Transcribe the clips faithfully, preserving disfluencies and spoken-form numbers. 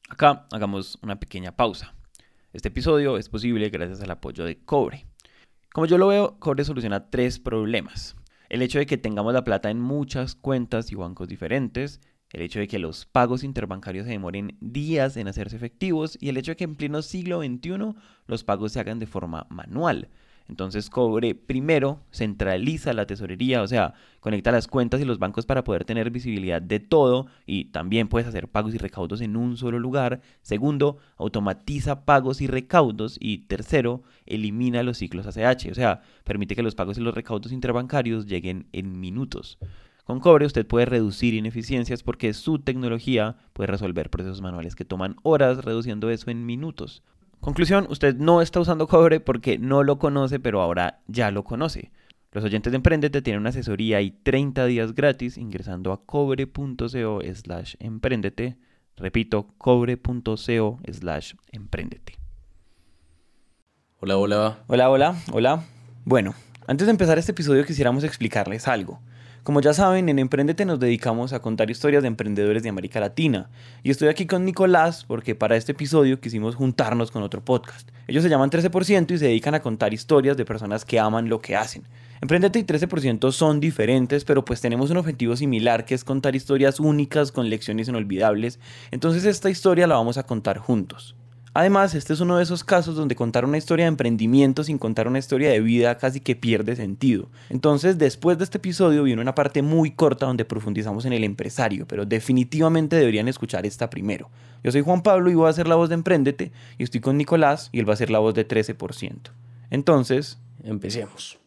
Acá hagamos una pequeña pausa. Este episodio es posible gracias al apoyo de Cobre. Como yo lo veo, Cobre soluciona tres problemas. El hecho de que tengamos la plata en muchas cuentas y bancos diferentes, el hecho de que los pagos interbancarios se demoren días en hacerse efectivos y el hecho de que en pleno siglo veintiuno los pagos se hagan de forma manual. Entonces Cobre primero centraliza la tesorería, o sea, conecta las cuentas y los bancos para poder tener visibilidad de todo y también puedes hacer pagos y recaudos en un solo lugar. Segundo, automatiza pagos y recaudos. Y tercero, elimina los ciclos A C H, o sea, permite que los pagos y los recaudos interbancarios lleguen en minutos. Con Cobre usted puede reducir ineficiencias porque su tecnología puede resolver procesos manuales que toman horas, reduciendo eso en minutos. Conclusión, usted no está usando Cobre porque no lo conoce, pero ahora ya lo conoce. Los oyentes de Emprendete tienen una asesoría y treinta días gratis ingresando a cobre.co slash emprendete. Repito, cobre.co slash emprendete. Hola, hola. Hola, hola, hola. Bueno, antes de empezar este episodio quisiéramos explicarles algo. Como ya saben, en Emprendete nos dedicamos a contar historias de emprendedores de América Latina. Y estoy aquí con Nicolás porque para este episodio quisimos juntarnos con otro podcast. Ellos se llaman trece por ciento y se dedican a contar historias de personas que aman lo que hacen. Emprendete y trece por ciento son diferentes, pero pues tenemos un objetivo similar que es contar historias únicas con lecciones inolvidables. Entonces esta historia la vamos a contar juntos. Además, este es uno de esos casos donde contar una historia de emprendimiento sin contar una historia de vida casi que pierde sentido. Entonces, después de este episodio viene una parte muy corta donde profundizamos en el empresario, pero definitivamente deberían escuchar esta primero. Yo soy Juan Pablo y voy a hacer la voz de Emprendete y estoy con Nicolás y él va a ser la voz de trece por ciento. Entonces, empecemos.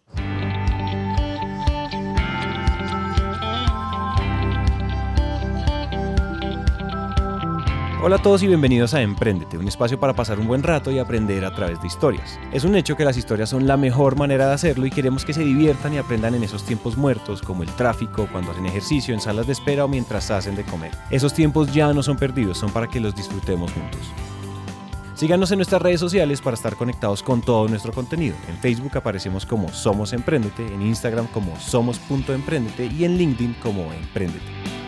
Hola a todos y bienvenidos a Emprendete, un espacio para pasar un buen rato y aprender a través de historias. Es un hecho que las historias son la mejor manera de hacerlo y queremos que se diviertan y aprendan en esos tiempos muertos, como el tráfico, cuando hacen ejercicio, en salas de espera o mientras hacen de comer. Esos tiempos ya no son perdidos, son para que los disfrutemos juntos. Síganos en nuestras redes sociales para estar conectados con todo nuestro contenido. En Facebook aparecemos como Somos Emprendete, en Instagram como somos punto emprendete y en LinkedIn como Emprendete.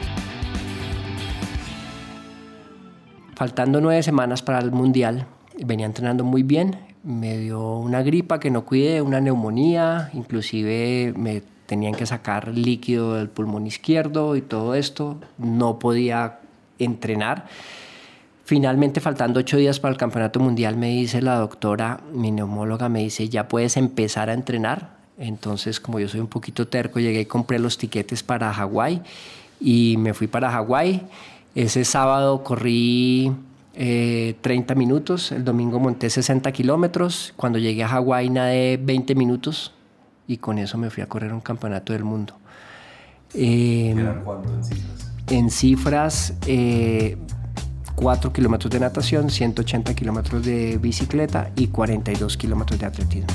Faltando nueve semanas para el Mundial, venía entrenando muy bien, me dio una gripa que no cuidé, una neumonía, inclusive me tenían que sacar líquido del pulmón izquierdo y todo esto, no podía entrenar. Finalmente, faltando ocho días para el Campeonato Mundial, me dice la doctora, mi neumóloga, me dice, ya puedes empezar a entrenar. Entonces, como yo soy un poquito terco, llegué y compré los tiquetes para Hawái y me fui para Hawái. Ese sábado corrí eh, treinta minutos, el domingo monté sesenta kilómetros, cuando llegué a Hawái nadé veinte minutos y con eso me fui a correr un campeonato del mundo. Eh, ¿Eran cuánto en cifras? En cifras, eh, cuatro kilómetros de natación, ciento ochenta kilómetros de bicicleta y cuarenta y dos kilómetros de atletismo.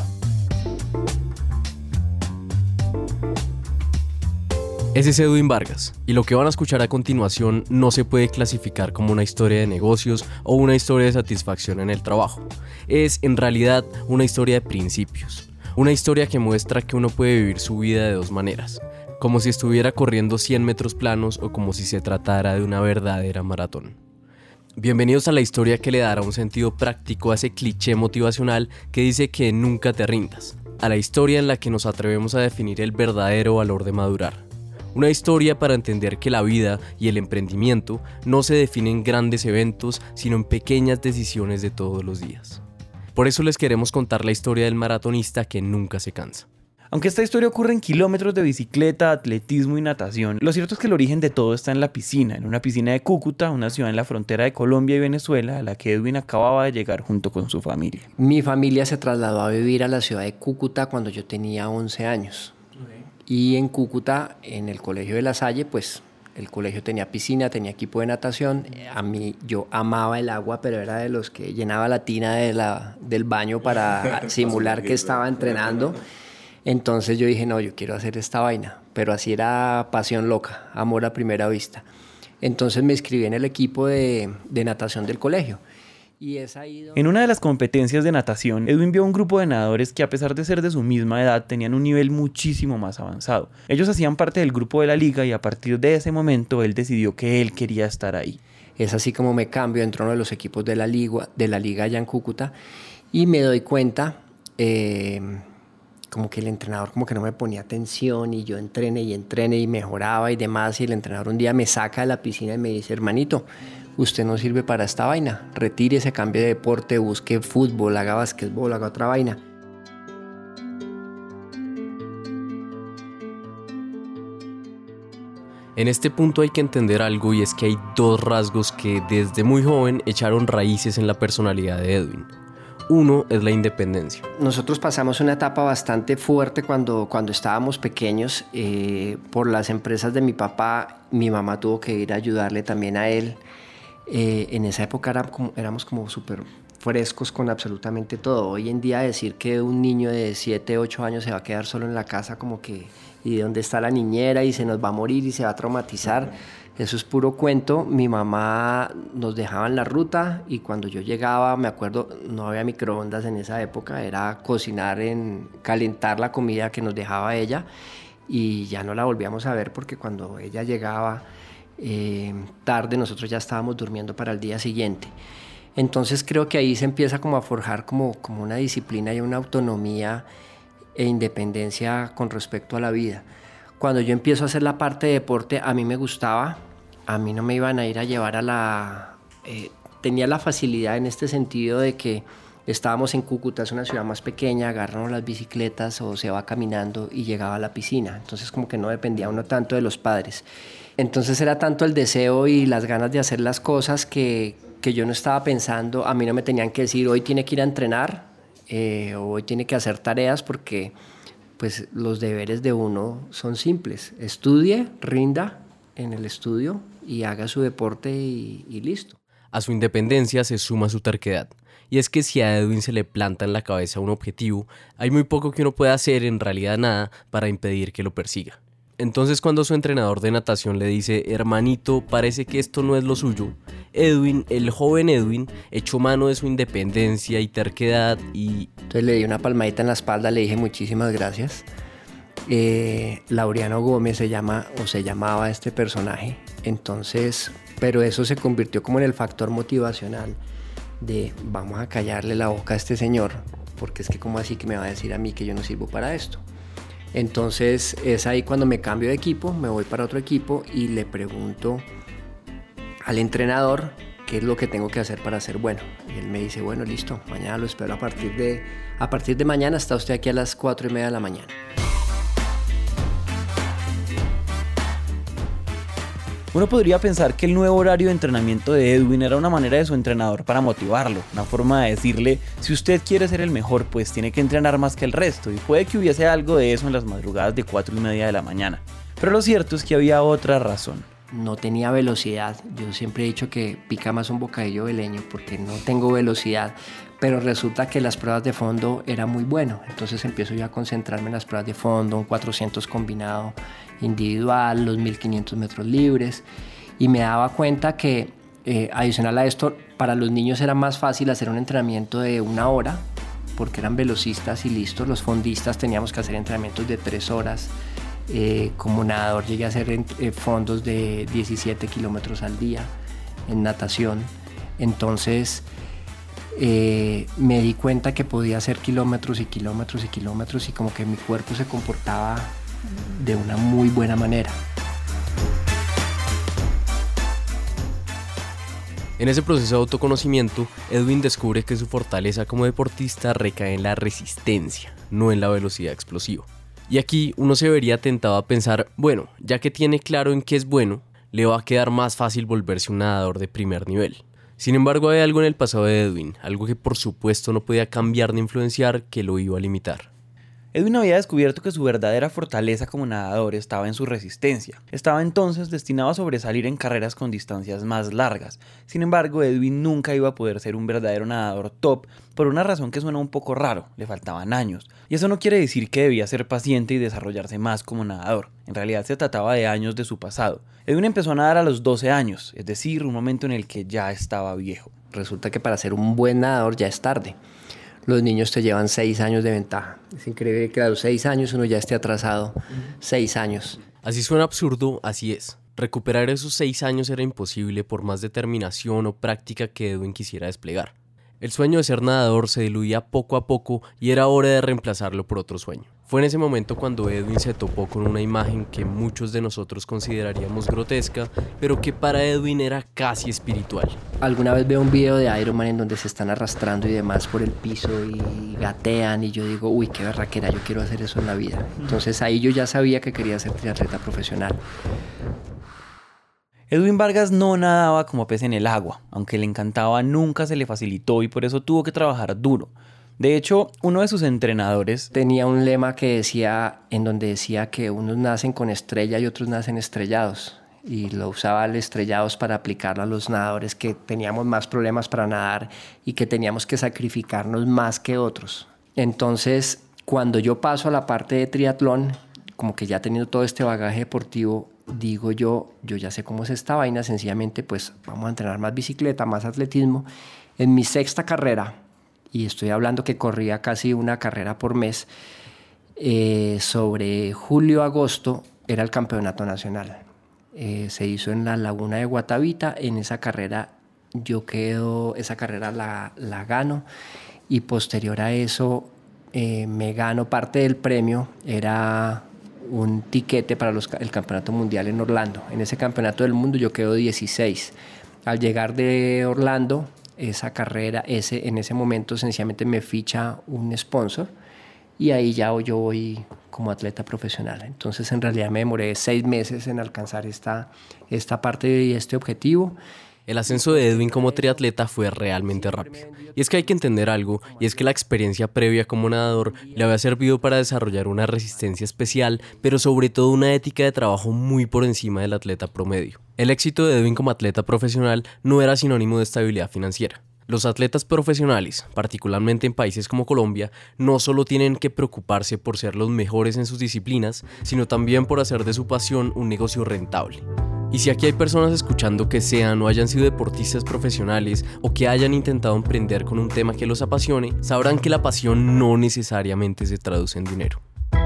Ese es Edwin Vargas, y lo que van a escuchar a continuación no se puede clasificar como una historia de negocios o una historia de satisfacción en el trabajo. Es, en realidad, una historia de principios. Una historia que muestra que uno puede vivir su vida de dos maneras, como si estuviera corriendo cien metros planos o como si se tratara de una verdadera maratón. Bienvenidos a la historia que le dará un sentido práctico a ese cliché motivacional que dice que nunca te rindas, a la historia en la que nos atrevemos a definir el verdadero valor de madurar. Una historia para entender que la vida y el emprendimiento no se definen en grandes eventos, sino en pequeñas decisiones de todos los días. Por eso les queremos contar la historia del maratonista que nunca se cansa. aunque esta historia ocurre en kilómetros de bicicleta, atletismo y natación, lo cierto es que el origen de todo está en la piscina, en una piscina de Cúcuta, una ciudad en la frontera de Colombia y Venezuela, a la que Edwin acababa de llegar junto con su familia. Mi familia se trasladó a vivir a la ciudad de Cúcuta cuando yo tenía once años. Y en Cúcuta, en el colegio de La Salle, pues el colegio tenía piscina, tenía equipo de natación. A mí, yo amaba el agua, pero era de los que llenaba la tina de la, del baño para simular que estaba entrenando. Entonces yo dije, no, yo quiero hacer esta vaina. Pero así era pasión loca, amor a primera vista. Entonces me inscribí en el equipo de, de natación del colegio. Y es ahí donde... En una de las competencias de natación, Edwin vio a un grupo de nadadores que, a pesar de ser de su misma edad, tenían un nivel muchísimo más avanzado. Ellos hacían parte del grupo de la liga y a partir de ese momento él decidió que él quería estar ahí. Es así como me cambio, entro a uno de los equipos de la liga, de la liga allá en Cúcuta y me doy cuenta eh, como que el entrenador como que no me ponía atención y yo entrené y entrené y mejoraba y demás, y el entrenador un día me saca de la piscina y me dice: hermanito, usted no sirve para esta vaina, retírese, cambie de deporte, busque fútbol, haga basquetbol, haga otra vaina. En este punto hay que entender algo, y es que hay dos rasgos que desde muy joven echaron raíces en la personalidad de Edwin. Uno es la independencia. Nosotros pasamos una etapa bastante fuerte cuando, cuando estábamos pequeños. Eh, por las empresas de mi papá, mi mamá tuvo que ir a ayudarle también a él. Eh, en esa época era como, éramos como súper frescos con absolutamente todo. Hoy en día decir que un niño de siete, ocho años se va a quedar solo en la casa como que... ¿y de dónde está la niñera? Y se nos va a morir y se va a traumatizar. Eso es puro cuento. Mi mamá nos dejaba en la ruta y cuando yo llegaba, me acuerdo, no había microondas en esa época, era cocinar, en, calentar la comida que nos dejaba ella, y ya no la volvíamos a ver porque cuando ella llegaba eh, tarde, nosotros ya estábamos durmiendo para el día siguiente. Entonces creo que ahí se empieza como a forjar como, como una disciplina y una autonomía e independencia con respecto a la vida. Cuando yo empiezo a hacer la parte de deporte, a mí me gustaba, a mí no me iban a ir a llevar a la... Eh, tenía la facilidad en este sentido de que estábamos en Cúcuta, es una ciudad más pequeña, agarramos las bicicletas o se va caminando y llegaba a la piscina. Entonces como que no dependía uno tanto de los padres. Entonces era tanto el deseo y las ganas de hacer las cosas que, que yo no estaba pensando, a mí no me tenían que decir hoy tiene que ir a entrenar eh, o hoy tiene que hacer tareas, porque pues los deberes de uno son simples. Estudie, rinda en el estudio y haga su deporte y, y listo. A su independencia se suma su terquedad. Y es que si a Edwin se le planta en la cabeza un objetivo, hay muy poco que uno pueda hacer, en realidad nada, para impedir que lo persiga. Entonces, cuando su entrenador de natación le dice: hermanito, parece que esto no es lo suyo, Edwin, el joven Edwin, echó mano de su independencia y terquedad y... Entonces le di una palmadita en la espalda, le dije muchísimas gracias. Eh, Laureano Gómez se llama o se llamaba este personaje. Entonces, pero eso se convirtió como en el factor motivacional de vamos a callarle la boca a este señor, porque es que como así que me va a decir a mí que yo no sirvo para esto. Entonces es ahí cuando me cambio de equipo, me voy para otro equipo y le pregunto al entrenador qué es lo que tengo que hacer para ser bueno. Y él me dice: bueno, listo, mañana lo espero a partir de, a partir de mañana está usted aquí a las cuatro y media de la mañana. Uno podría pensar que el nuevo horario de entrenamiento de Edwin era una manera de su entrenador para motivarlo, una forma de decirle: si usted quiere ser el mejor, pues tiene que entrenar más que el resto, y puede que hubiese algo de eso en las madrugadas de cuatro y media de la mañana. Pero lo cierto es que había otra razón. No tenía velocidad. Yo siempre he dicho que pica más un bocadillo de leño porque no tengo velocidad, pero resulta que las pruebas de fondo era muy bueno. Entonces empiezo yo a concentrarme en las pruebas de fondo, un cuatrocientos combinado individual, los mil quinientos metros libres, y me daba cuenta que eh, adicional a esto, para los niños era más fácil hacer un entrenamiento de una hora porque eran velocistas y listos. Los fondistas teníamos que hacer entrenamientos de tres horas. Eh, como nadador llegué a hacer eh, fondos de diecisiete kilómetros al día en natación. Entonces eh, me di cuenta que podía hacer kilómetros y kilómetros y kilómetros y como que mi cuerpo se comportaba de una muy buena manera. En ese proceso de autoconocimiento, Edwin descubre que su fortaleza como deportista recae en la resistencia, no en la velocidad explosiva. Y aquí uno se vería tentado a pensar: bueno, ya que tiene claro en qué es bueno, le va a quedar más fácil volverse un nadador de primer nivel. Sin embargo, hay algo en el pasado de Edwin, algo que por supuesto no podía cambiar ni influenciar, que lo iba a limitar. Edwin había descubierto que su verdadera fortaleza como nadador estaba en su resistencia. Estaba entonces destinado a sobresalir en carreras con distancias más largas. Sin embargo, Edwin nunca iba a poder ser un verdadero nadador top por una razón que suena un poco raro: le faltaban años. Y eso no quiere decir que debía ser paciente y desarrollarse más como nadador. En realidad se trataba de años de su pasado. Edwin empezó a nadar a los doce años, es decir, un momento en el que ya estaba viejo. Resulta que para ser un buen nadador ya es tarde. Los niños te llevan seis años de ventaja. Es increíble que a los seis años uno ya esté atrasado. Seis años. Así suena absurdo, así es. Recuperar esos seis años era imposible por más determinación o práctica que Edwin quisiera desplegar. El sueño de ser nadador se diluía poco a poco y era hora de reemplazarlo por otro sueño. Fue en ese momento cuando Edwin se topó con una imagen que muchos de nosotros consideraríamos grotesca, pero que para Edwin era casi espiritual. Alguna vez veo un video de Iron Man en donde se están arrastrando y demás por el piso y gatean y yo digo, uy, qué berraquera, yo quiero hacer eso en la vida. Entonces ahí yo ya sabía que quería ser triatleta profesional. Edwin Vargas no nadaba como pez en el agua, aunque le encantaba nunca se le facilitó y por eso tuvo que trabajar duro. De hecho, uno de sus entrenadores tenía un lema que decía, en donde decía que unos nacen con estrella y otros nacen estrellados. Y lo usaba al estrellados para aplicarlo a los nadadores que teníamos más problemas para nadar y que teníamos que sacrificarnos más que otros. Entonces, cuando yo paso a la parte de triatlón, como que ya teniendo todo este bagaje deportivo, digo yo, yo ya sé cómo es esta vaina, sencillamente pues vamos a entrenar más bicicleta, más atletismo. En mi sexta carrera, y estoy hablando que corría casi una carrera por mes, eh, sobre julio-agosto era el campeonato nacional. Eh, se hizo en la laguna de Guatavita. En esa carrera yo quedo, esa carrera la, la gano y posterior a eso eh, me gano parte del premio, era un tiquete para los, el campeonato mundial en Orlando. En ese campeonato del mundo yo quedo dieciséis. Al llegar de Orlando, esa carrera, ese, en ese momento sencillamente me ficha un sponsor y ahí ya yo voy como atleta profesional. Entonces en realidad me demoré seis meses en alcanzar esta, esta parte y este objetivo. El ascenso de Edwin como triatleta fue realmente rápido. Y es que hay que entender algo, y es que la experiencia previa como nadador le había servido para desarrollar una resistencia especial, pero sobre todo una ética de trabajo muy por encima del atleta promedio. El éxito de Edwin como atleta profesional no era sinónimo de estabilidad financiera. Los atletas profesionales, particularmente en países como Colombia, no solo tienen que preocuparse por ser los mejores en sus disciplinas, sino también por hacer de su pasión un negocio rentable. Y si aquí hay personas escuchando que sean o hayan sido deportistas profesionales o que hayan intentado emprender con un tema que los apasione, sabrán que la pasión no necesariamente se traduce en dinero.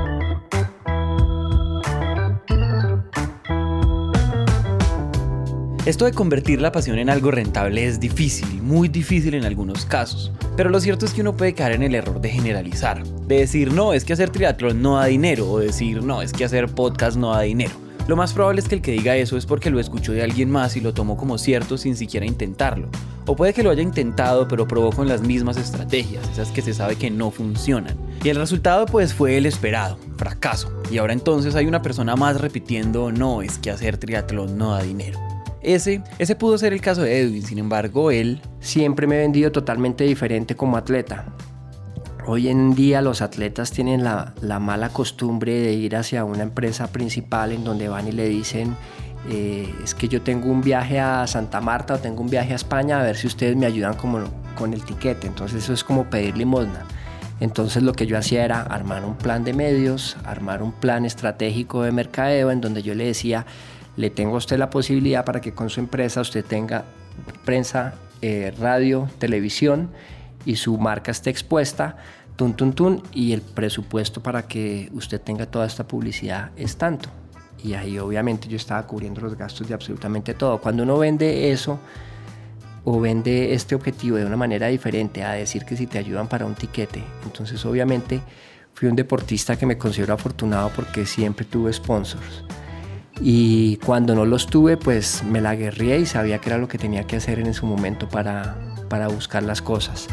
Esto de convertir la pasión en algo rentable es difícil, muy difícil en algunos casos. Pero lo cierto es que uno puede caer en el error de generalizar, de decir no, es que hacer triatlón no da dinero, o decir no, es que hacer podcast no da dinero. Lo más probable es que el que diga eso es porque lo escuchó de alguien más y lo tomó como cierto sin siquiera intentarlo. O puede que lo haya intentado pero probó con las mismas estrategias, esas que se sabe que no funcionan. Y el resultado pues fue el esperado, fracaso. Y ahora entonces hay una persona más repitiendo no, es que hacer triatlón no da dinero. Ese, ese pudo ser el caso de Edwin, sin embargo él... Siempre me he vendido totalmente diferente como atleta. Hoy en día los atletas tienen la, la mala costumbre de ir hacia una empresa principal en donde van y le dicen eh, es que yo tengo un viaje a Santa Marta o tengo un viaje a España, a ver si ustedes me ayudan como, con el tiquete. Entonces eso es como pedir limosna. Entonces lo que yo hacía era armar un plan de medios, armar un plan estratégico de mercadeo en donde yo le decía, le tengo a usted la posibilidad para que con su empresa usted tenga prensa, eh, radio, televisión, y su marca esté expuesta, tun, tun, tun, y el presupuesto para que usted tenga toda esta publicidad es tanto. Y ahí obviamente yo estaba cubriendo los gastos de absolutamente todo. Cuando uno vende eso o vende este objetivo de una manera diferente a decir que si te ayudan para un tiquete, entonces obviamente fui un deportista que me considero afortunado porque siempre tuve sponsors. Y cuando no los tuve, pues me la guerrié y sabía que era lo que tenía que hacer en ese momento para, para buscar las cosas.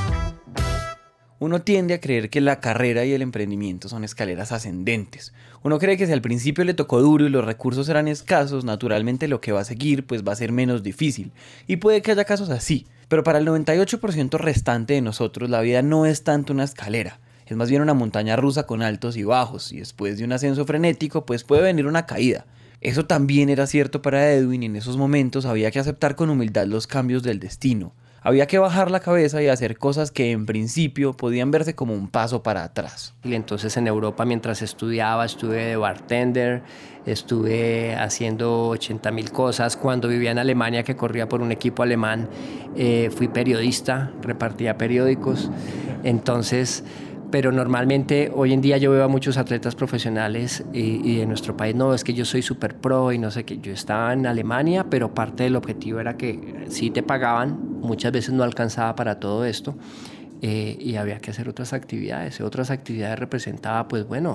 Uno tiende a creer que la carrera y el emprendimiento son escaleras ascendentes. Uno cree que si al principio le tocó duro y los recursos eran escasos, naturalmente lo que va a seguir pues va a ser menos difícil. Y puede que haya casos así, pero para el noventa y ocho por ciento restante de nosotros la vida no es tanto una escalera. Es más bien una montaña rusa con altos y bajos, y después de un ascenso frenético pues puede venir una caída. Eso también era cierto para Edwin y en esos momentos había que aceptar con humildad los cambios del destino. Había que bajar la cabeza y hacer cosas que en principio podían verse como un paso para atrás. Y entonces en Europa mientras estudiaba estuve de bartender, estuve haciendo ochenta mil cosas. Cuando vivía en Alemania, que corría por un equipo alemán, eh, fui periodista, repartía periódicos. Entonces pero normalmente hoy en día yo veo a muchos atletas profesionales y, y de nuestro país, no, es que yo soy súper pro y no sé qué. Yo estaba en Alemania, pero parte del objetivo era que sí te pagaban, muchas veces no alcanzaba para todo esto, eh, y había que hacer otras actividades. Otras actividades representaba, pues bueno,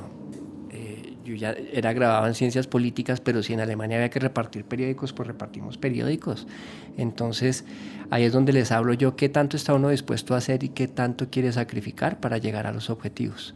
eh, yo ya era graduado en ciencias políticas, pero si en Alemania había que repartir periódicos, pues repartimos periódicos. Entonces, ahí es donde les hablo yo qué tanto está uno dispuesto a hacer y qué tanto quiere sacrificar para llegar a los objetivos.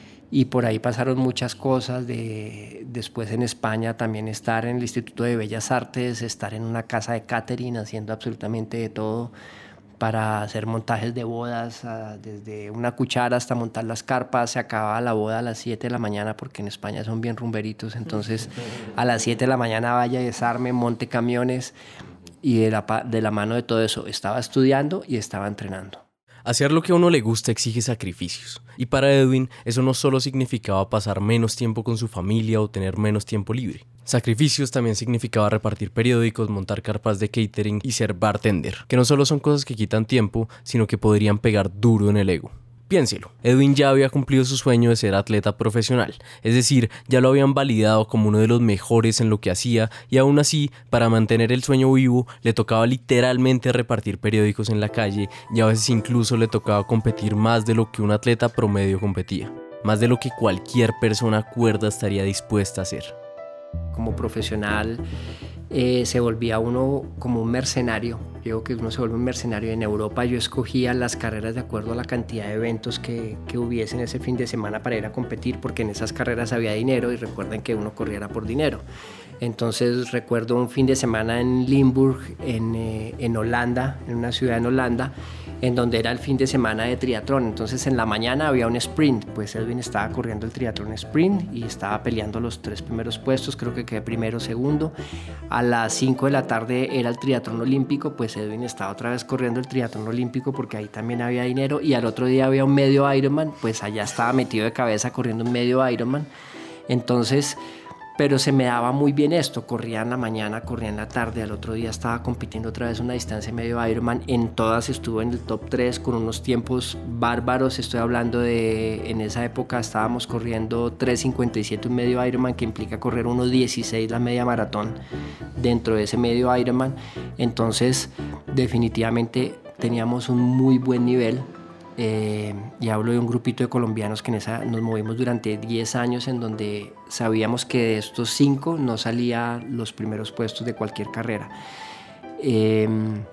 Y por ahí pasaron muchas cosas, de, después en España también estar en el Instituto de Bellas Artes, estar en una casa de catering haciendo absolutamente de todo para hacer montajes de bodas, desde una cuchara hasta montar las carpas. Se acababa la boda a las siete de la mañana porque en España son bien rumberitos, entonces a las siete de la mañana vaya, desarme, monte camiones. Y de la, de la mano de todo eso, estaba estudiando y estaba entrenando. Hacer lo que a uno le gusta exige sacrificios. Y para Edwin, eso no solo significaba pasar menos tiempo con su familia o tener menos tiempo libre. Sacrificios también significaba repartir periódicos, montar carpas de catering y ser bartender, que no solo son cosas que quitan tiempo, sino que podrían pegar duro en el ego. Piénselo, Edwin ya había cumplido su sueño de ser atleta profesional, es decir, ya lo habían validado como uno de los mejores en lo que hacía y aún así, para mantener el sueño vivo, le tocaba literalmente repartir periódicos en la calle y a veces incluso le tocaba competir más de lo que un atleta promedio competía, más de lo que cualquier persona cuerda estaría dispuesta a hacer. Como profesional eh, se volvía uno como un mercenario. Digo que uno se vuelve un mercenario. En Europa yo escogía las carreras de acuerdo a la cantidad de eventos que, que hubiesen ese fin de semana para ir a competir, porque en esas carreras había dinero y recuerden que uno corriera por dinero. Entonces recuerdo un fin de semana en Limburg, en, eh, en Holanda, en una ciudad en Holanda, en donde era el fin de semana de triatlón. Entonces en la mañana había un sprint, pues Edwin estaba corriendo el triatlón sprint y estaba peleando los tres primeros puestos, creo que quedé primero, segundo. A las cinco de la tarde era el triatlón olímpico, pues Edwin estaba otra vez corriendo el triatlón olímpico porque ahí también había dinero, y al otro día había un medio Ironman, pues allá estaba metido de cabeza corriendo un medio Ironman. Entonces, pero se me daba muy bien esto, corría en la mañana, corría en la tarde, al otro día estaba compitiendo otra vez una distancia medio Ironman, en todas estuve en el top tres con unos tiempos bárbaros. Estoy hablando de, en esa época estábamos corriendo tres cincuenta y siete un medio Ironman, que implica correr uno dieciséis la media maratón dentro de ese medio Ironman. Entonces definitivamente teníamos un muy buen nivel. Eh, y hablo de un grupito de colombianos que en esa nos movimos durante diez años, en donde sabíamos que de estos cinco no salía los primeros puestos de cualquier carrera. Eh,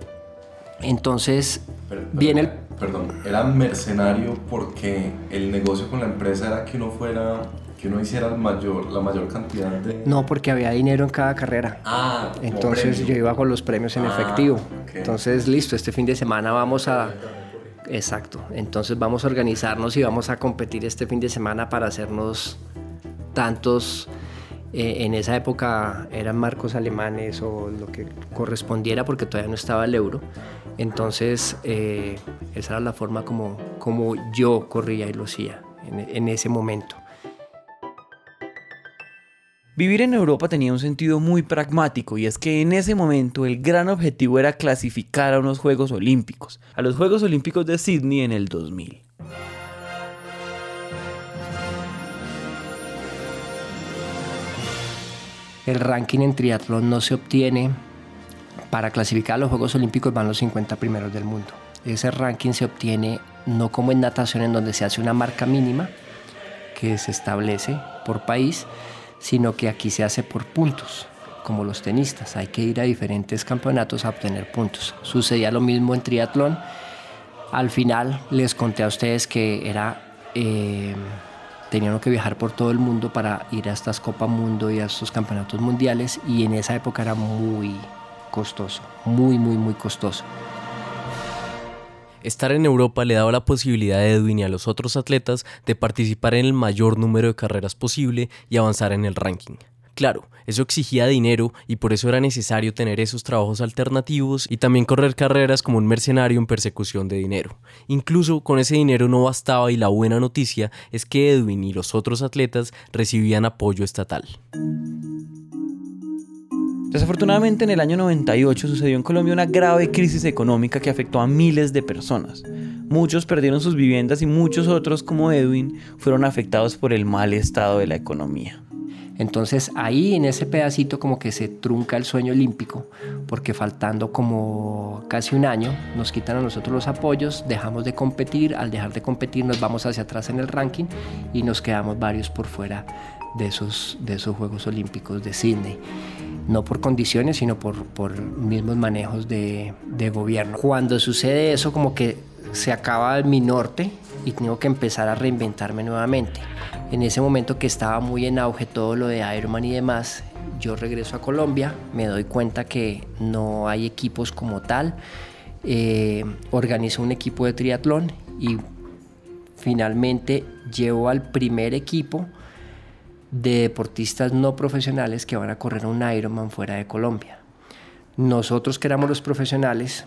entonces, pero, pero, viene el... Perdón, era mercenario porque el negocio con la empresa era que uno fuera, que uno hiciera el mayor, la mayor cantidad de... No, porque había dinero en cada carrera. Ah, como entonces premio. Yo iba con los premios en ah, efectivo. Okay. Entonces, listo, este fin de semana vamos a... Exacto, entonces vamos a organizarnos y vamos a competir este fin de semana para hacernos tantos, eh, en esa época eran marcos alemanes o lo que correspondiera, porque todavía no estaba el euro. Entonces eh, esa era la forma como, como yo corría y lo hacía en, en ese momento. Vivir en Europa tenía un sentido muy pragmático, y es que en ese momento el gran objetivo era clasificar a unos Juegos Olímpicos, a los Juegos Olímpicos de Sydney en el dos mil. El ranking en triatlón no se obtiene para clasificar a los Juegos Olímpicos, van los cincuenta primeros del mundo. Ese ranking se obtiene no como en natación, en donde se hace una marca mínima que se establece por país, sino que aquí se hace por puntos, como los tenistas. Hay que ir a diferentes campeonatos a obtener puntos. Sucedía lo mismo en triatlón. Al final les conté a ustedes que era, eh, tenían que viajar por todo el mundo para ir a estas Copa Mundo y a estos campeonatos mundiales, y en esa época era muy costoso, muy, muy, muy costoso. Estar en Europa le daba la posibilidad a Edwin y a los otros atletas de participar en el mayor número de carreras posible y avanzar en el ranking. Claro, eso exigía dinero y por eso era necesario tener esos trabajos alternativos y también correr carreras como un mercenario en persecución de dinero. Incluso con ese dinero no bastaba, y la buena noticia es que Edwin y los otros atletas recibían apoyo estatal. Desafortunadamente, en el año noventa y ocho sucedió en Colombia una grave crisis económica que afectó a miles de personas. Muchos perdieron sus viviendas y muchos otros, como Edwin, fueron afectados por el mal estado de la economía. Entonces ahí en ese pedacito como que se trunca el sueño olímpico, porque faltando como casi un año nos quitan a nosotros los apoyos, dejamos de competir, al dejar de competir nos vamos hacia atrás en el ranking y nos quedamos varios por fuera de esos, de esos Juegos Olímpicos de Sydney. No por condiciones, sino por, por mismos manejos de, de gobierno. Cuando sucede eso, como que se acaba mi norte y tengo que empezar a reinventarme nuevamente. En ese momento que estaba muy en auge todo lo de Ironman y demás, yo regreso a Colombia, me doy cuenta que no hay equipos como tal, eh, organizo un equipo de triatlón y finalmente llevo al primer equipo de deportistas no profesionales que van a correr un Ironman fuera de Colombia. Nosotros que éramos los profesionales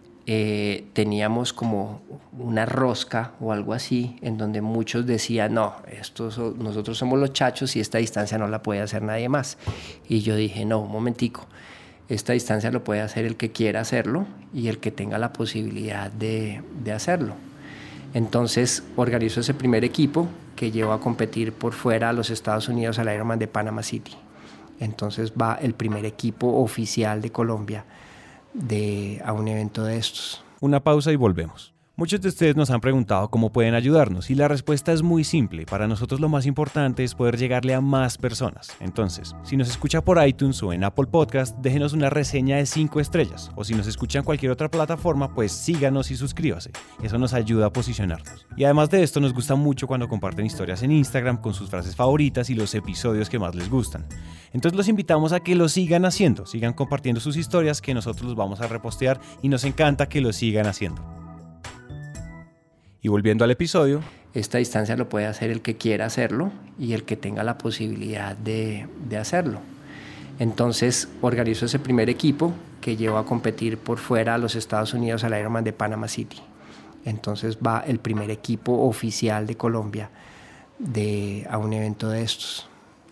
eh, teníamos como una rosca o algo así en donde muchos decían no, esto so, nosotros somos los chachos y esta distancia no la puede hacer nadie más. Y yo dije no, un momentico, esta distancia lo puede hacer el que quiera hacerlo y el que tenga la posibilidad de, de hacerlo. Entonces organizo ese primer equipo que llevo a competir por fuera a los Estados Unidos al Ironman de Panama City. Entonces va el primer equipo oficial de Colombia de, a un evento de estos. Una pausa y volvemos. Muchos de ustedes nos han preguntado cómo pueden ayudarnos y la respuesta es muy simple. Para nosotros lo más importante es poder llegarle a más personas. Entonces, si nos escucha por iTunes o en Apple Podcast, déjenos una reseña de cinco estrellas. O si nos escucha en cualquier otra plataforma, pues síganos y suscríbase. Eso nos ayuda a posicionarnos. Y además de esto, nos gusta mucho cuando comparten historias en Instagram con sus frases favoritas y los episodios que más les gustan. Entonces los invitamos a que lo sigan haciendo. Sigan compartiendo sus historias que nosotros los vamos a repostear y nos encanta que lo sigan haciendo. Y volviendo al episodio, esta distancia lo puede hacer el que quiera hacerlo y el que tenga la posibilidad de, de hacerlo. Entonces organizo ese primer equipo que llevo a competir por fuera a los Estados Unidos al Ironman de Panama City. Entonces va el primer equipo oficial de Colombia de, a un evento de estos.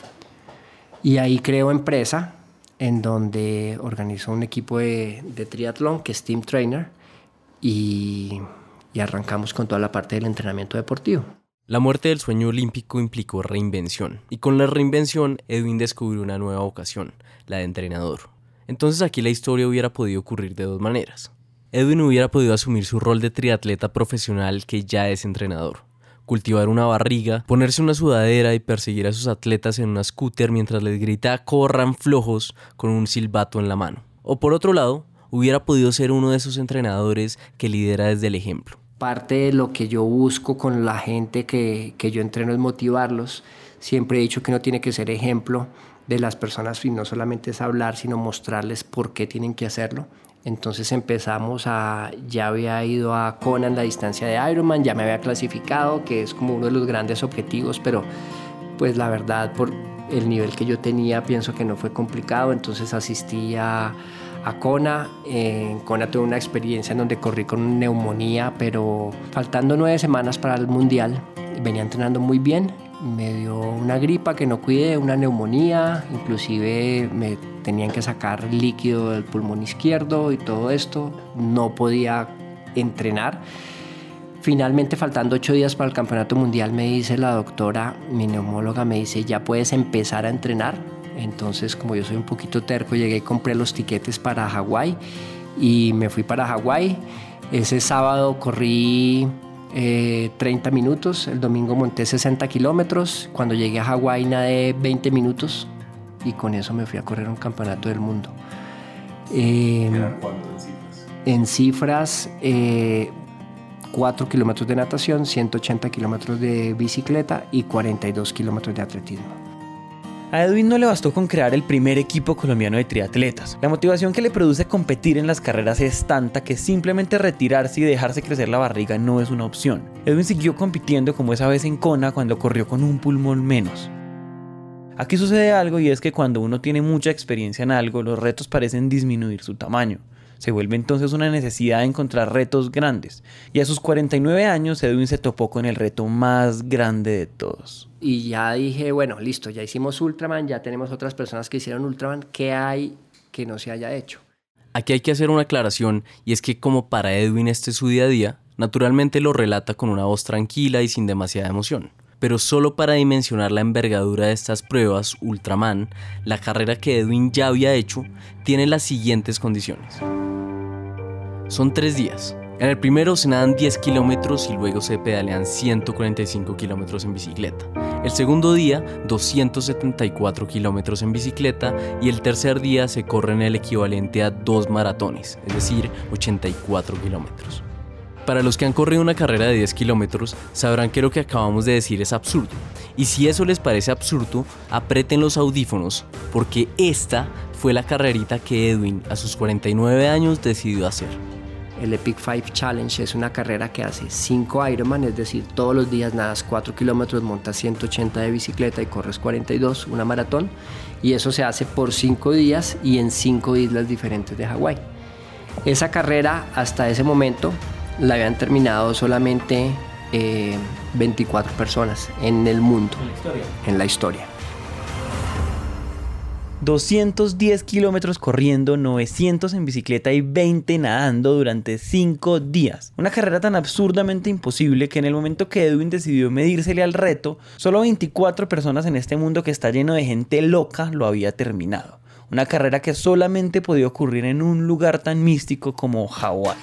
Y ahí creo empresa en donde organizo un equipo de, de triatlón que es Team Trainer y... y arrancamos con toda la parte del entrenamiento deportivo. La muerte del sueño olímpico implicó reinvención, y con la reinvención Edwin descubrió una nueva vocación, la de entrenador. Entonces aquí la historia hubiera podido ocurrir de dos maneras. Edwin hubiera podido asumir su rol de triatleta profesional que ya es entrenador, cultivar una barriga, ponerse una sudadera y perseguir a sus atletas en una scooter mientras les grita corran flojos con un silbato en la mano. O por otro lado, hubiera podido ser uno de esos entrenadores que lidera desde el ejemplo. Parte de lo que yo busco con la gente que, que yo entreno es motivarlos. Siempre he dicho que uno tiene que ser ejemplo de las personas y no solamente es hablar, sino mostrarles por qué tienen que hacerlo. Entonces empezamos a, ya había ido a Kona en la distancia de Ironman, ya me había clasificado, que es como uno de los grandes objetivos, pero pues la verdad por el nivel que yo tenía pienso que no fue complicado, entonces asistí a a Kona. En Kona tuve una experiencia en donde corrí con neumonía, pero faltando nueve semanas para el mundial, venía entrenando muy bien, me dio una gripa que no cuidé, una neumonía, inclusive me tenían que sacar líquido del pulmón izquierdo y todo esto, no podía entrenar. Finalmente, faltando ocho días para el campeonato mundial, me dice la doctora, mi neumóloga, me dice, ya puedes empezar a entrenar. Entonces, como yo soy un poquito terco, llegué y compré los tiquetes para Hawái y me fui para Hawái. Ese sábado corrí eh, treinta minutos, el domingo monté sesenta kilómetros. Cuando llegué a Hawái nadé veinte minutos y con eso me fui a correr un campeonato del mundo. Eh, ¿Eran cuánto en cifras? En cifras, eh, cuatro kilómetros de natación, ciento ochenta kilómetros de bicicleta y cuarenta y dos kilómetros de atletismo. A Edwin no le bastó con crear el primer equipo colombiano de triatletas. La motivación que le produce competir en las carreras es tanta que simplemente retirarse y dejarse crecer la barriga no es una opción. Edwin siguió compitiendo como esa vez en Kona cuando corrió con un pulmón menos. Aquí sucede algo y es que cuando uno tiene mucha experiencia en algo, los retos parecen disminuir su tamaño. Se vuelve entonces una necesidad de encontrar retos grandes. Y a sus cuarenta y nueve años, Edwin se topó con el reto más grande de todos. Y ya dije, bueno, listo, ya hicimos Ultraman, ya tenemos otras personas que hicieron Ultraman. ¿Qué hay que no se haya hecho. Aquí hay que hacer una aclaración, y es que como para Edwin este es su día a día, naturalmente lo relata con una voz tranquila y sin demasiada emoción. Pero solo para dimensionar la envergadura de estas pruebas, Ultraman, la carrera que Edwin ya había hecho, tiene las siguientes condiciones. Son tres días. En el primero se nadan diez kilómetros y luego se pedalean ciento cuarenta y cinco kilómetros en bicicleta. El segundo día, doscientos setenta y cuatro kilómetros en bicicleta, y el tercer día se corren el equivalente a dos maratones, es decir, ochenta y cuatro kilómetros. Para los que han corrido una carrera de diez kilómetros, sabrán que lo que acabamos de decir es absurdo. Y si eso les parece absurdo, aprieten los audífonos, porque esta fue la carrerita que Edwin, a sus cuarenta y nueve años, decidió hacer. El Epic Five Challenge es una carrera que hace cinco Ironman, es decir, todos los días nadas cuatro kilómetros, montas ciento ochenta de bicicleta y corres cuarenta y dos, una maratón. Y eso se hace por cinco días y en cinco islas diferentes de Hawái. Esa carrera, hasta ese momento, la habían terminado solamente eh, veinticuatro personas en el mundo, en la historia. En la historia. doscientos diez kilómetros corriendo, novecientos en bicicleta y veinte nadando durante cinco días. Una carrera tan absurdamente imposible que en el momento que Edwin decidió medírsele al reto, solo veinticuatro personas en este mundo que está lleno de gente loca lo había terminado. Una carrera que solamente podía ocurrir en un lugar tan místico como Hawái.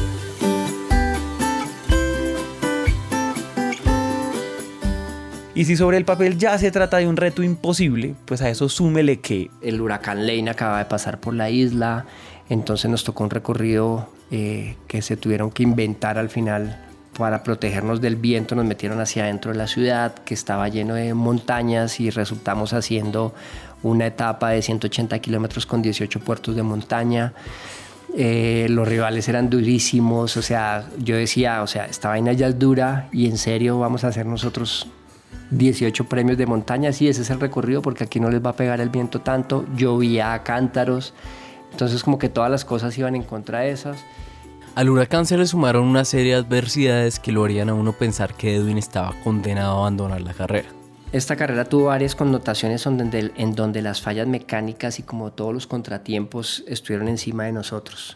Y si sobre el papel ya se trata de un reto imposible, pues a eso súmele que el huracán Lane acaba de pasar por la isla, entonces nos tocó un recorrido eh, que se tuvieron que inventar al final para protegernos del viento. Nos metieron hacia adentro de la ciudad, que estaba lleno de montañas, y resultamos haciendo una etapa de ciento ochenta kilómetros con dieciocho puertos de montaña. Eh, los rivales eran durísimos, o sea, yo decía, o sea, esta vaina ya es dura y en serio vamos a hacer nosotros dieciocho premios de montaña. Sí, ese es el recorrido, porque aquí no les va a pegar el viento tanto, llovía a cántaros, entonces como que todas las cosas iban en contra de esas. Al huracán se le sumaron una serie de adversidades que lo harían a uno pensar que Edwin estaba condenado a abandonar la carrera. Esta carrera tuvo varias connotaciones en donde, en donde las fallas mecánicas y como todos los contratiempos estuvieron encima de nosotros.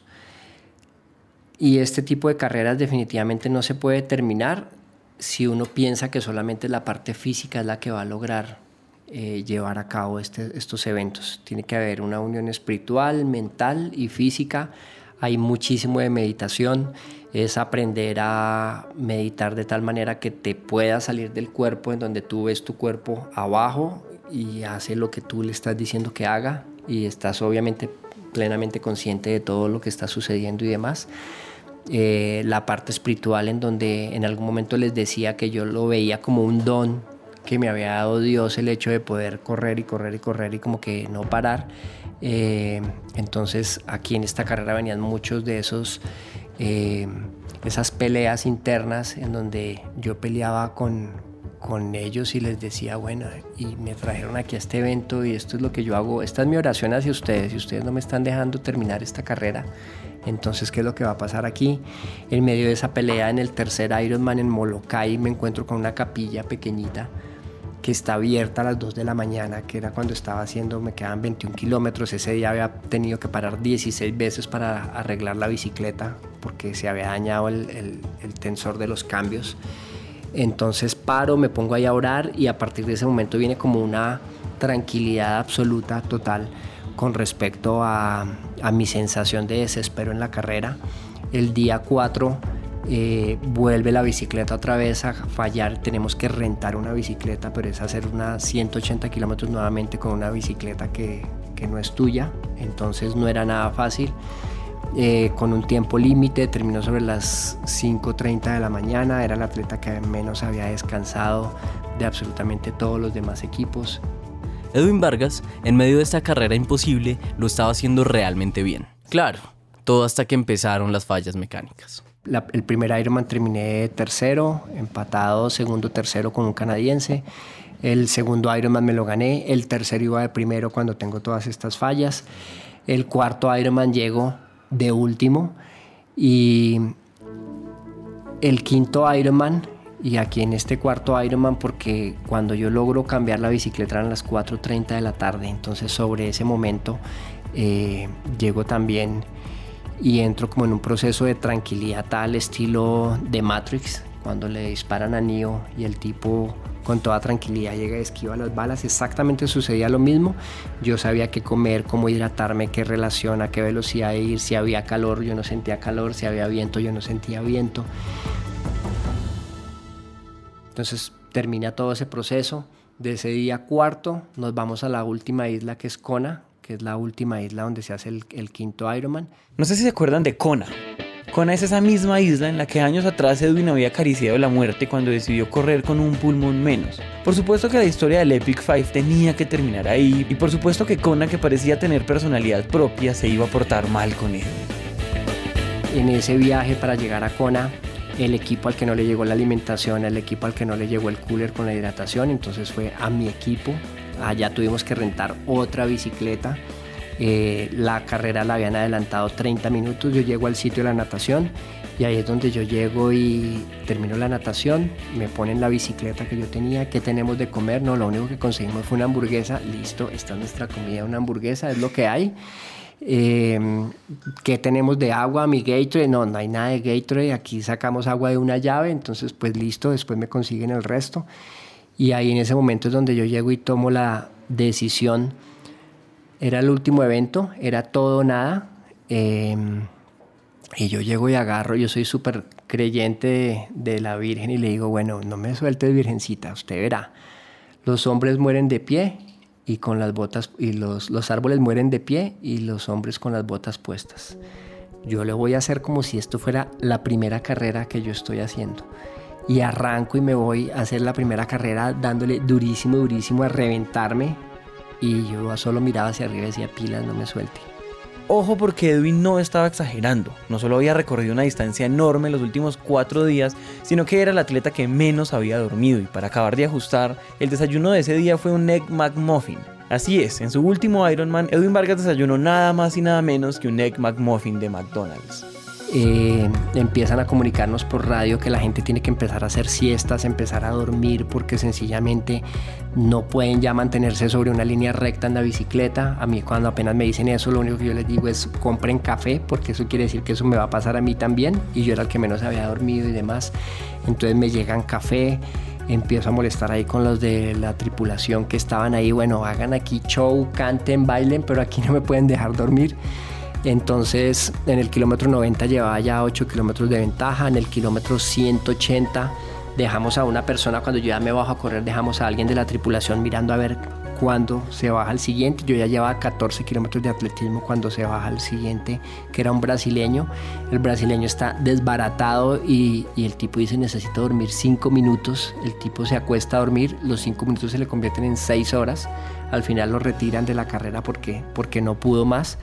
Y este tipo de carreras definitivamente no se puede terminar si uno piensa que solamente la parte física es la que va a lograr eh, llevar a cabo este, estos eventos. Tiene que haber una unión espiritual, mental y física. Hay muchísimo de meditación, es aprender a meditar de tal manera que te puedas salir del cuerpo, en donde tú ves tu cuerpo abajo y hace lo que tú le estás diciendo que haga, y estás obviamente plenamente consciente de todo lo que está sucediendo y demás. Eh, la parte espiritual, en donde en algún momento les decía que yo lo veía como un don que me había dado Dios, el hecho de poder correr y correr y correr y como que no parar. Eh, entonces aquí en esta carrera venían muchos de esos eh, esas peleas internas, en donde yo peleaba con, con ellos y les decía, bueno, y me trajeron aquí a este evento y esto es lo que yo hago, esta es mi oración hacia ustedes, y ustedes no me están dejando terminar esta carrera. Entonces, ¿qué es lo que va a pasar aquí? En medio de esa pelea, en el tercer Ironman en Molokai, me encuentro con una capilla pequeñita que está abierta a las dos de la mañana, que era cuando estaba haciendo, me quedaban veintiún kilómetros. Ese día había tenido que parar dieciséis veces para arreglar la bicicleta, porque se había dañado el, el, el tensor de los cambios. Entonces paro, me pongo ahí a orar, y a partir de ese momento viene como una tranquilidad absoluta, total, con respecto a, a mi sensación de desespero en la carrera. El día cuatro eh, vuelve la bicicleta otra vez a fallar, tenemos que rentar una bicicleta, pero es hacer unas ciento ochenta kilómetros nuevamente con una bicicleta que, que no es tuya, entonces no era nada fácil. Eh, con un tiempo límite, terminó sobre las cinco treinta de la mañana, era el atleta que menos había descansado de absolutamente todos los demás equipos. Edwin Vargas, en medio de esta carrera imposible, lo estaba haciendo realmente bien. Claro, todo hasta que empezaron las fallas mecánicas. La, el primer Ironman terminé tercero, empatado segundo, tercero con un canadiense. El segundo Ironman me lo gané, el tercero iba de primero cuando tengo todas estas fallas. El cuarto Ironman llego de último, y el quinto Ironman, y aquí en este cuarto Ironman, porque cuando yo logro cambiar la bicicleta eran las cuatro treinta de la tarde, entonces sobre ese momento Eh, llego también y entro como en un proceso de tranquilidad tal estilo de Matrix, cuando le disparan a Neo y el tipo con toda tranquilidad llega y esquiva las balas. Exactamente sucedía lo mismo. Yo sabía qué comer, cómo hidratarme, qué relación, a qué velocidad ir, si había calor yo no sentía calor, si había viento yo no sentía viento. Entonces termina todo ese proceso. De ese día cuarto nos vamos a la última isla, que es Kona, que es la última isla donde se hace el, el quinto Ironman. No sé si se acuerdan de Kona. Kona es esa misma isla en la que años atrás Edwin había acariciado la muerte cuando decidió correr con un pulmón menos. Por supuesto que la historia del Epic Five tenía que terminar ahí, y por supuesto que Kona, que parecía tener personalidad propia, se iba a portar mal con él. En ese viaje para llegar a Kona, el equipo al que no le llegó la alimentación, el equipo al que no le llegó el cooler con la hidratación, entonces fue a mi equipo. Allá tuvimos que rentar otra bicicleta. Eh, la carrera la habían adelantado treinta minutos. Yo llego al sitio de la natación y ahí es donde yo llego y termino la natación. Me ponen la bicicleta que yo tenía. ¿Qué tenemos de comer? No, lo único que conseguimos fue una hamburguesa. Listo, esta es nuestra comida, una hamburguesa, es lo que hay. Eh, ¿Qué tenemos de agua? Mi Gatorade. No, no hay nada de Gatorade. Aquí sacamos agua de una llave. Entonces pues listo, después me consiguen el resto. Y ahí en ese momento es donde yo llego y tomo la decisión. Era el último evento, era todo o nada. Eh, y yo llego y agarro, yo soy súper creyente de, de la Virgen y le digo, bueno, no me sueltes, Virgencita, usted verá. Los hombres mueren de pie y con las botas, y los, los árboles mueren de pie y los hombres con las botas puestas. Yo le voy a hacer como si esto fuera la primera carrera que yo estoy haciendo. Y arranco y me voy a hacer la primera carrera dándole durísimo, durísimo a reventarme. Y yo solo miraba hacia arriba y decía, pilas, no me suelte. Ojo, porque Edwin no estaba exagerando. No solo había recorrido una distancia enorme los últimos cuatro días, sino que era el atleta que menos había dormido. Y para acabar de ajustar, el desayuno de ese día fue un Egg McMuffin. Así es, en su último Ironman, Edwin Vargas desayunó nada más y nada menos que un Egg McMuffin de McDonald's. Eh, empiezan a comunicarnos por radio que la gente tiene que empezar a hacer siestas, empezar a dormir, porque sencillamente no pueden ya mantenerse sobre una línea recta en la bicicleta. A mí cuando apenas me dicen eso, lo único que yo les digo es compren café, porque eso quiere decir que eso me va a pasar a mí también, y yo era el que menos había dormido y demás. Entonces me llegan café, empiezo a molestar ahí con los de la tripulación que estaban ahí, bueno, hagan aquí show, canten, bailen, pero aquí no me pueden dejar dormir. Entonces en el kilómetro noventa llevaba ya ocho kilómetros de ventaja, en el kilómetro ciento ochenta dejamos a una persona, cuando yo ya me bajo a correr dejamos a alguien de la tripulación mirando a ver cuándo se baja el siguiente. Yo ya llevaba catorce kilómetros de atletismo cuando se baja el siguiente, que era un brasileño. El brasileño está desbaratado y, y el tipo dice necesito dormir cinco minutos. El tipo se acuesta a dormir, los cinco minutos se le convierten en seis horas. Al final lo retiran de la carrera porque, porque no pudo más.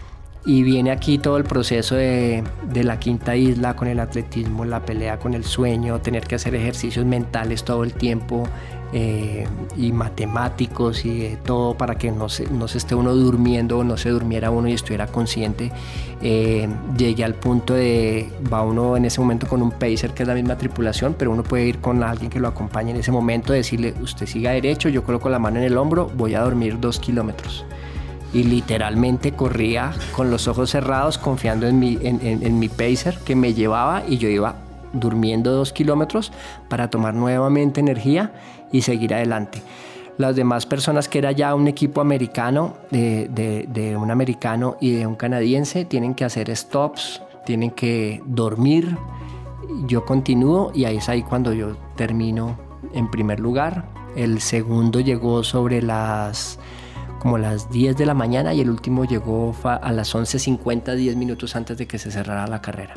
Y viene aquí todo el proceso de, de la quinta isla con el atletismo, la pelea con el sueño, tener que hacer ejercicios mentales todo el tiempo eh, y matemáticos y de todo para que no se, no se esté uno durmiendo o no se durmiera uno y estuviera consciente. Eh, llegué al punto de, va uno en ese momento con un pacer que es la misma tripulación, pero uno puede ir con alguien que lo acompañe en ese momento, decirle usted siga derecho, yo coloco la mano en el hombro, voy a dormir dos kilómetros. Y literalmente corría con los ojos cerrados confiando en mi, en, en, en mi pacer que me llevaba y yo iba durmiendo dos kilómetros para tomar nuevamente energía y seguir adelante. Las demás personas, que era ya un equipo americano, de, de, de un americano y de un canadiense, tienen que hacer stops, tienen que dormir. Yo continúo y ahí es ahí cuando yo termino en primer lugar. El segundo llegó sobre las... como las diez de la mañana y el último llegó a las once cincuenta, diez minutos antes de que se cerrara la carrera.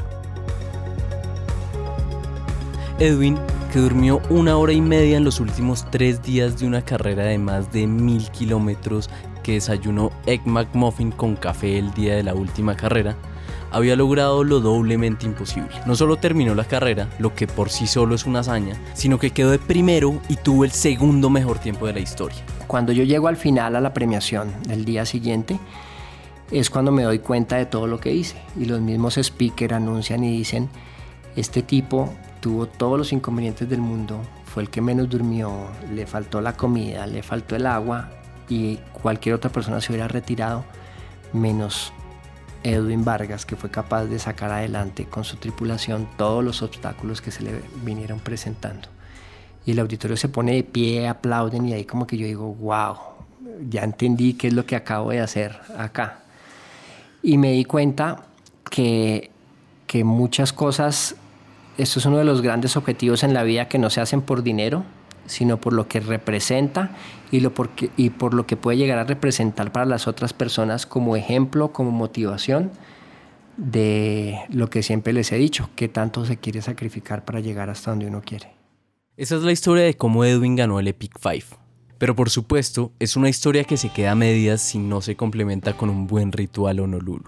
Edwin, que durmió una hora y media en los últimos tres días de una carrera de más de mil kilómetros, que desayunó Egg McMuffin con café el día de la última carrera, había logrado lo doblemente imposible. No solo terminó la carrera, lo que por sí solo es una hazaña, sino que quedó de primero y tuvo el segundo mejor tiempo de la historia. Cuando yo llego al final a la premiación del día siguiente, es cuando me doy cuenta de todo lo que hice. Y los mismos speakers anuncian y dicen, este tipo tuvo todos los inconvenientes del mundo, fue el que menos durmió, le faltó la comida, le faltó el agua y cualquier otra persona se hubiera retirado, menos Edwin Vargas, que fue capaz de sacar adelante con su tripulación todos los obstáculos que se le vinieron presentando. Y el auditorio se pone de pie, aplauden, y ahí como que yo digo, wow, ya entendí qué es lo que acabo de hacer acá. Y me di cuenta que, que muchas cosas, esto es uno de los grandes objetivos en la vida, que no se hacen por dinero, sino por lo que representa y, lo porque, y por lo que puede llegar a representar para las otras personas como ejemplo, como motivación de lo que siempre les he dicho, que tanto se quiere sacrificar para llegar hasta donde uno quiere. Esa es la historia de cómo Edwin ganó el Epic Five. Pero por supuesto, es una historia que se queda a medias si no se complementa con un buen ritual Honolulu.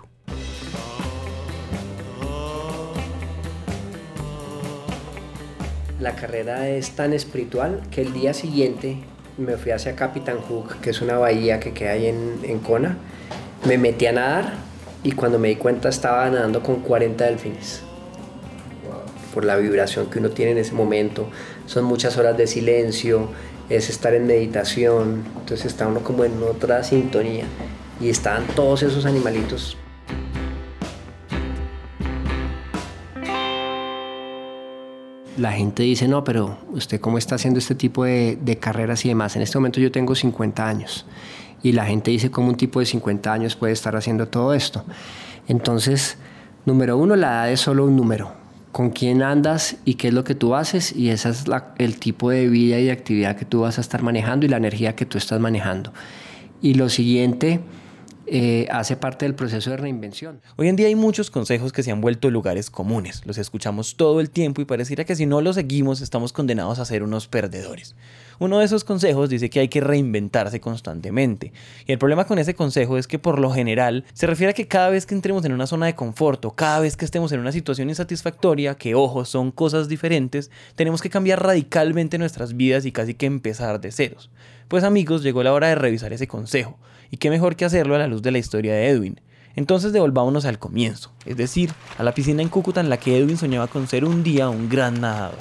La carrera es tan espiritual que el día siguiente me fui hacia Capitán Hook, que es una bahía que queda ahí en, en Kona. Me metí a nadar y cuando me di cuenta estaba nadando con cuarenta delfines. Por la vibración que uno tiene en ese momento. Son muchas horas de silencio, es estar en meditación, entonces está uno como en otra sintonía y estaban todos esos animalitos. La gente dice, no, pero ¿usted cómo está haciendo este tipo de, de carreras y demás? En este momento yo tengo cincuenta años y la gente dice, ¿cómo un tipo de cincuenta años puede estar haciendo todo esto? Entonces, número uno, la edad es solo un número. Con quién andas y qué es lo que tú haces, y ese es la, el tipo de vida y de actividad que tú vas a estar manejando y la energía que tú estás manejando. Y lo siguiente eh, hace parte del proceso de reinvención. Hoy en día hay muchos consejos que se han vuelto lugares comunes. Los escuchamos todo el tiempo y pareciera que si no los seguimos estamos condenados a ser unos perdedores. Uno de esos consejos dice que hay que reinventarse constantemente. Y el problema con ese consejo es que por lo general se refiere a que cada vez que entremos en una zona de confort o cada vez que estemos en una situación insatisfactoria, que ojo, son cosas diferentes, tenemos que cambiar radicalmente nuestras vidas y casi que empezar de ceros. Pues amigos, llegó la hora de revisar ese consejo. Y qué mejor que hacerlo a la luz de la historia de Edwin. Entonces devolvámonos al comienzo, es decir, a la piscina en Cúcuta en la que Edwin soñaba con ser un día un gran nadador.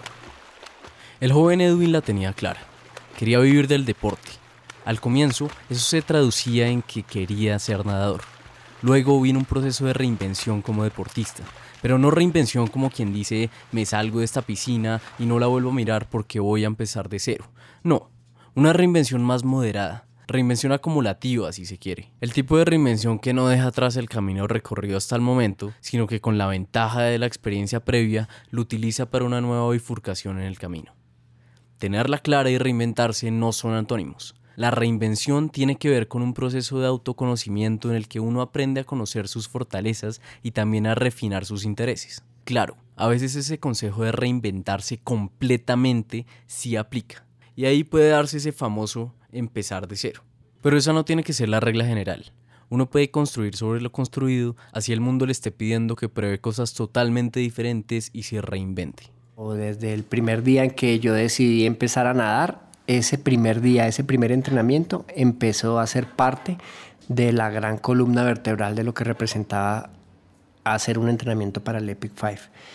El joven Edwin la tenía clara. Quería vivir del deporte. Al comienzo, eso se traducía en que quería ser nadador. Luego vino un proceso de reinvención como deportista, pero no reinvención como quien dice, me salgo de esta piscina y no la vuelvo a mirar porque voy a empezar de cero. No, una reinvención más moderada, reinvención acumulativa si se quiere. El tipo de reinvención que no deja atrás el camino recorrido hasta el momento, sino que con la ventaja de la experiencia previa lo utiliza para una nueva bifurcación en el camino. Tenerla clara y reinventarse no son antónimos. La reinvención tiene que ver con un proceso de autoconocimiento en el que uno aprende a conocer sus fortalezas y también a refinar sus intereses. Claro, a veces ese consejo de reinventarse completamente sí aplica. Y ahí puede darse ese famoso empezar de cero. Pero esa no tiene que ser la regla general. Uno puede construir sobre lo construido, así el mundo le esté pidiendo que pruebe cosas totalmente diferentes y se reinvente. O desde el primer día en que yo decidí empezar a nadar, ese primer día, ese primer entrenamiento empezó a ser parte de la gran columna vertebral de lo que representaba hacer un entrenamiento para el Epic Five.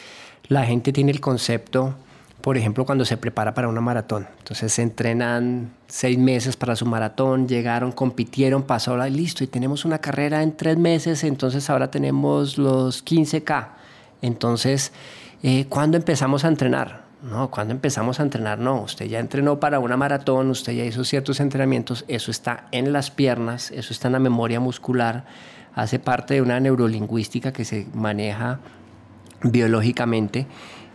La gente tiene el concepto, por ejemplo, cuando se prepara para una maratón. Entonces se entrenan seis meses para su maratón, llegaron, compitieron, pasó ahora listo y tenemos una carrera en tres meses, entonces ahora tenemos los quince K. Entonces, eh, ¿cuándo empezamos a entrenar? No, ¿cuándo empezamos a entrenar? No, usted ya entrenó para una maratón, usted ya hizo ciertos entrenamientos, eso está en las piernas, eso está en la memoria muscular, hace parte de una neurolingüística que se maneja biológicamente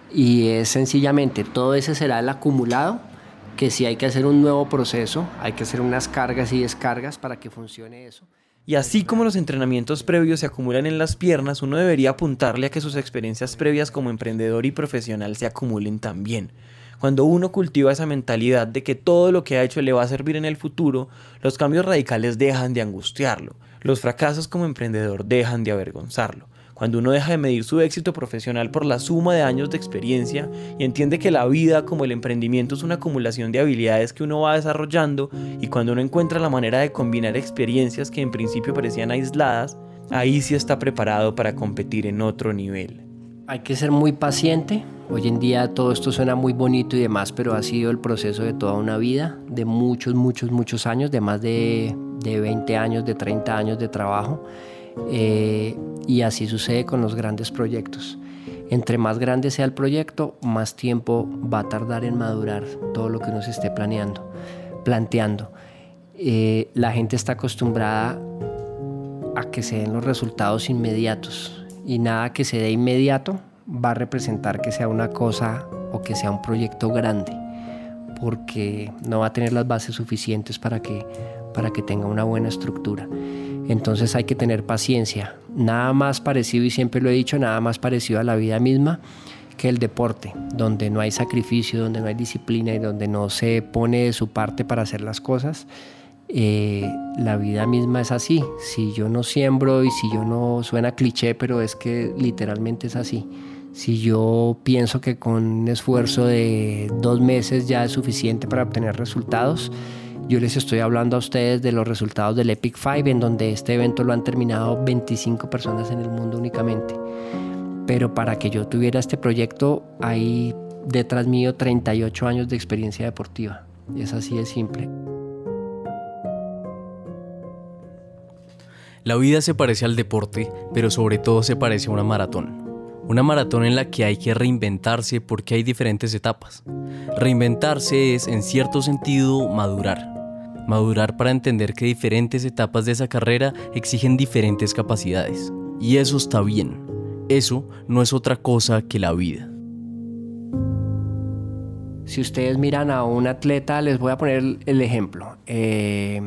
y es sencillamente todo ese será el acumulado, que si hay que hacer un nuevo proceso, hay que hacer unas cargas y descargas para que funcione eso. Y así como los entrenamientos previos se acumulan en las piernas, uno debería apuntarle a que sus experiencias previas como emprendedor y profesional se acumulen también. Cuando uno cultiva esa mentalidad de que todo lo que ha hecho le va a servir en el futuro, los cambios radicales dejan de angustiarlo. Los fracasos como emprendedor dejan de avergonzarlo. Cuando uno deja de medir su éxito profesional por la suma de años de experiencia y entiende que la vida como el emprendimiento es una acumulación de habilidades que uno va desarrollando, y cuando uno encuentra la manera de combinar experiencias que en principio parecían aisladas, ahí sí está preparado para competir en otro nivel. Hay que ser muy paciente. Hoy en día todo esto suena muy bonito y demás, pero ha sido el proceso de toda una vida, de muchos, muchos, muchos años, de más de, de veinte años, de treinta años de trabajo. Eh, y así sucede con los grandes proyectos. Entre más grande sea el proyecto, más tiempo va a tardar en madurar todo lo que uno se esté planeando, planteando. Eh, la gente está acostumbrada a que se den los resultados inmediatos, y nada que se dé inmediato va a representar que sea una cosa o que sea un proyecto grande, porque no va a tener las bases suficientes para que, para que tenga una buena estructura. Entonces hay que tener paciencia. Nada más parecido, y siempre lo he dicho, nada más parecido a la vida misma que el deporte, donde no hay sacrificio, donde no hay disciplina y donde no se pone de su parte para hacer las cosas. Eh, la vida misma es así. Si yo no siembro, y si yo no, suena cliché, pero es que literalmente es así. Si yo pienso que con un esfuerzo de dos meses ya es suficiente para obtener resultados, yo les estoy hablando a ustedes de los resultados del Epic Five, en donde este evento lo han terminado veinticinco personas en el mundo únicamente. Pero para que yo tuviera este proyecto, hay detrás mío treinta y ocho años de experiencia deportiva. Es así de simple. La vida se parece al deporte, pero sobre todo se parece a una maratón. Una maratón en la que hay que reinventarse porque hay diferentes etapas. Reinventarse es, en cierto sentido, madurar. Madurar para entender que diferentes etapas de esa carrera exigen diferentes capacidades. Y eso está bien. Eso no es otra cosa que la vida. Si ustedes miran a un atleta, les voy a poner el ejemplo. Eh,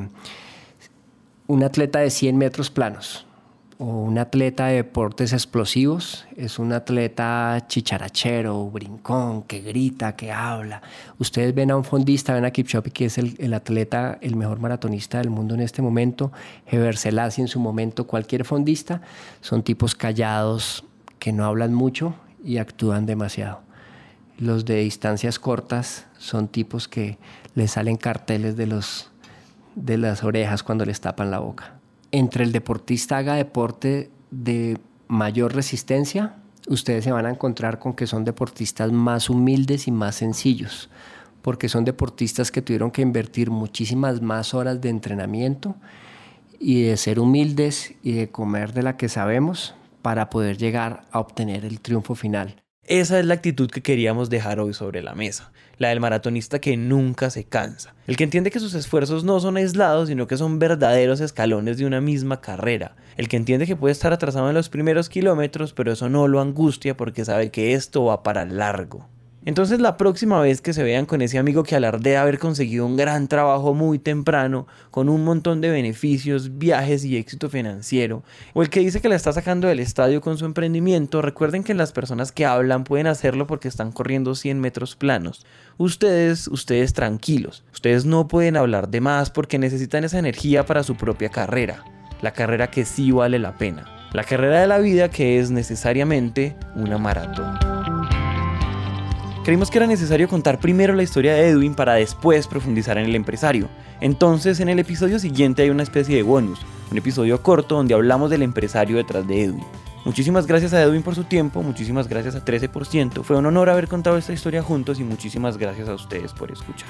un atleta de cien metros planos o un atleta de deportes explosivos es un atleta chicharachero, brincón, que grita, que habla. Ustedes ven a un fondista, ven a Kipchoge, que es el, el atleta, el mejor maratonista del mundo en este momento, Heber Selassie en su momento, cualquier fondista, son tipos callados que no hablan mucho y actúan demasiado. Los de distancias cortas son tipos que les salen carteles de, los, de las orejas cuando les tapan la boca. Entre el deportista haga deporte de mayor resistencia, ustedes se van a encontrar con que son deportistas más humildes y más sencillos, porque son deportistas que tuvieron que invertir muchísimas más horas de entrenamiento y de ser humildes y de comer de la que sabemos para poder llegar a obtener el triunfo final. Esa es la actitud que queríamos dejar hoy sobre la mesa, la del maratonista que nunca se cansa, el que entiende que sus esfuerzos no son aislados, sino que son verdaderos escalones de una misma carrera, el que entiende que puede estar atrasado en los primeros kilómetros, pero eso no lo angustia porque sabe que esto va para largo. Entonces la próxima vez que se vean con ese amigo que alardea haber conseguido un gran trabajo muy temprano, con un montón de beneficios, viajes y éxito financiero, o el que dice que la está sacando del estadio con su emprendimiento, recuerden que las personas que hablan pueden hacerlo porque están corriendo cien metros planos. Ustedes, ustedes tranquilos, ustedes no pueden hablar de más porque necesitan esa energía para su propia carrera, la carrera que sí vale la pena, la carrera de la vida que es necesariamente una maratón. Creímos que era necesario contar primero la historia de Edwin para después profundizar en el empresario. Entonces, en el episodio siguiente hay una especie de bonus, un episodio corto donde hablamos del empresario detrás de Edwin. Muchísimas gracias a Edwin por su tiempo, muchísimas gracias a trece por ciento. Fue un honor haber contado esta historia juntos y muchísimas gracias a ustedes por escuchar.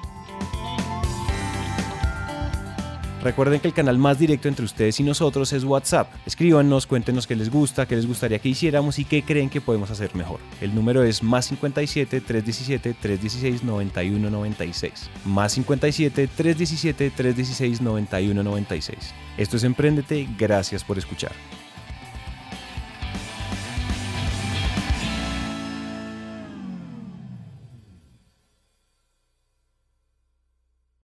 Recuerden que el canal más directo entre ustedes y nosotros es WhatsApp. Escríbanos, cuéntenos qué les gusta, qué les gustaría que hiciéramos y qué creen que podemos hacer mejor. El número es más cincuenta y siete, trescientos diecisiete, trescientos dieciséis, noventa y uno noventa y seis. Más cincuenta y siete, trescientos diecisiete, trescientos dieciséis, noventa y uno noventa y seis. Esto es Emprendete, gracias por escuchar.